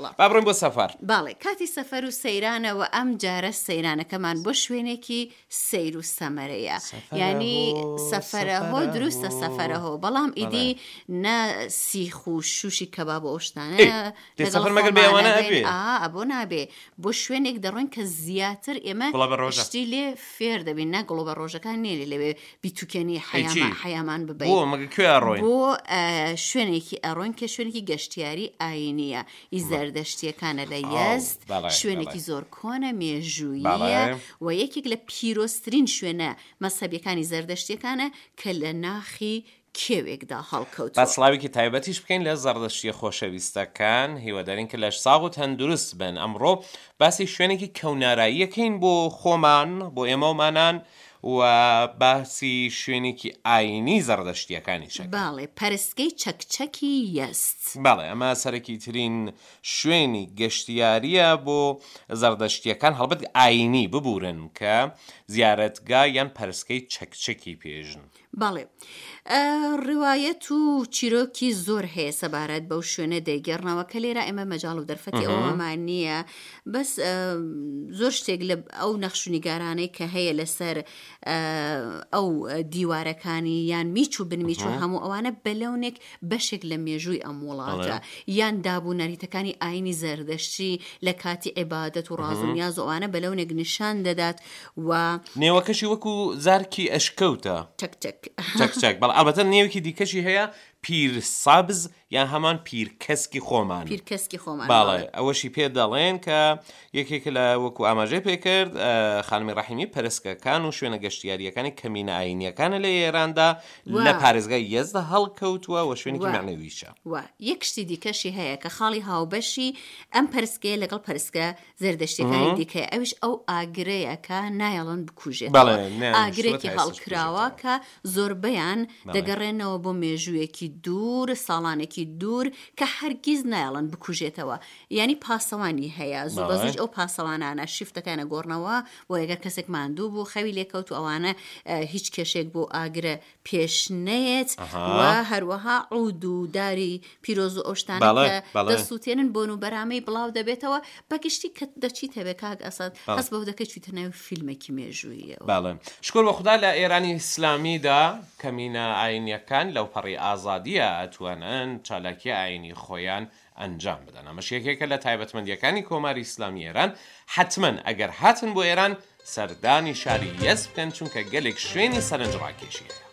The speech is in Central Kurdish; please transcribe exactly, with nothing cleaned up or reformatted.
باڵە با بڕۆین بۆ سەفەر. باڵێ کاتی سەفەر و سەیرانەوە ئەم جارە سەیرانەکەمان بۆ شوێنێکی سەیر و سەمەرەیە ینی سەفەرە هۆ دروستە سەفەرە هۆ بەڵام ئیدی نە سیخ و شوشی کەباب بۆ ئەوشتانە ئەبۆ نابێ بۆ شوێنێک دەڕۆین کە زیاتر ئێمە شتی لێ فێر دەبین نە گڵۆ بە ڕۆژەکان نێری لەوێ بیتوکێنی حەیامان ببین بۆ شوێنێکی ئەڕۆین کە شوێنێکی گەشتیاری ئاینیە ئی زەردەشتیەکانە لە یەزد شوێنێکی زۆر کۆنە مێژوویە و یەکێک لە پیرۆسترین شوێنە مەسەبیەکانی زەردەشتیەکانە کە لە ناخی کێوێکدا هەڵکەوت. با سڵاوێکی تایبەتیش بکەین لە زەردەشتیە خۆشەویستەکان هیوادارین کە لە ساغ و تەندروست بن. ئەمڕۆ باسی شوێنێکی کەوناراییەکەین بۆ خۆمان بۆ ئێمەمانان و باسی شوێنێکی ئاینی زەردەشتیەکانیشە. باڵێ پەرستگەی چەکچەکی یەست. باڵێ ئەمە سەرەکی ترین شوێنی گەشتیاریە بۆ زەردەشتیەکان هەڵبەت ئاینی ببورن کە زیارەتگا یان پەرستگەی چەکچەکی پێژن. باڵێ ڕواایەت و چیرۆکی زۆر هەیە سەبارەت بەو شوێنە دەیگەڕنەوە کە لێرە ئێمە مەجاڵ و دەرفەتی ئەوەمان نییە بەس زۆر شتێک لە ئەو نەخشونیگارانەی کە هەیە لەسەر ئەو دیوارەکانی یان میچ و بنمیچ و هەموو ئەوانە بەلەونێک بەشێک لە مێژووی ئەم وڵاتە یان دابوو نەریتەکانی ئاینی زەردەشتی لە کاتی عیبادەت و ڕاز و نیاز و ئەوانە بەلەونێک نیشان دەدات و نێوەکەشی وەکو زارکی ئەشکەوتە چەکچەک چەکچەک بەڵام ئەلبەتە نێوێکی دیکەشی هەیە پیر سابز یان هەمان پیرکەسکی خۆمان پیرکەسکی خۆمان باڵێ ئەوەشی پێ دەڵێن کە یەکێک لە وەکو ئاماژەی پێکرد خانمی ڕەحیمی پەرستگەکان و شوێنە گەشتیاریەکانی کەمینە ئاینیەکانە لە ئێراندا لە پارێزگای یەزدا هەڵکەوتووە و شوێنێکی معنەویشە. و یەک شتی دیکەشی هەیە کە خاڵی هاوبەشی ئەم پەرستگەیە لەگەڵ پەرستگە زەردەشتیەکانی دیکەیە ئەوش ئەو ئاگرەیە کە نایەڵن بکوژێتەوە ئاگرێکی هەڵکراوە کە زۆربەیان دەگەڕێنەوە بۆ مێژوویەکی دوور ساڵانێکی دوور کە هەرگیز نایڵن بکوژێتەوە ینی پاسەوانی هەیە زوو بەزوج ئەو پاسەوانانە شیفتەکانە گۆڕنەوە بۆ ئەگەر کەسێک ماندوو بوو خەوی لێکەوت و ئەوانە هیچ کێشێک بۆ ئاگرە پێش نەیەت و هەروەها عود و داری پیرۆز و ئەوشتانە دەسووتێنن بۆن و بەرامەی بڵاو دەبێتەوە بەگشتی کە دەچیت هەبێ کاک ئەسەد هەست بەو دەکەی چیتە ناوی فیلمێکی مێژوویە. باڵێ شکر بە خوددا لە ئێرانی ئیسلامیدا کەمینە ئاینیەکان لەو پەڕی ئازادیە ئەتوانن چالاکی ئاینی خۆیان ئەنجام بدەن. ئەمەش یەکێکە لە تایبەتمەندیەکانی کۆماری ئیسلامی ئێران. حتمەن ئەگەر هاتن بۆ ئێران سەردانی شاری یەزد بکەن چونکە گەلێک شوێنی سەرنجڕاکێشیە.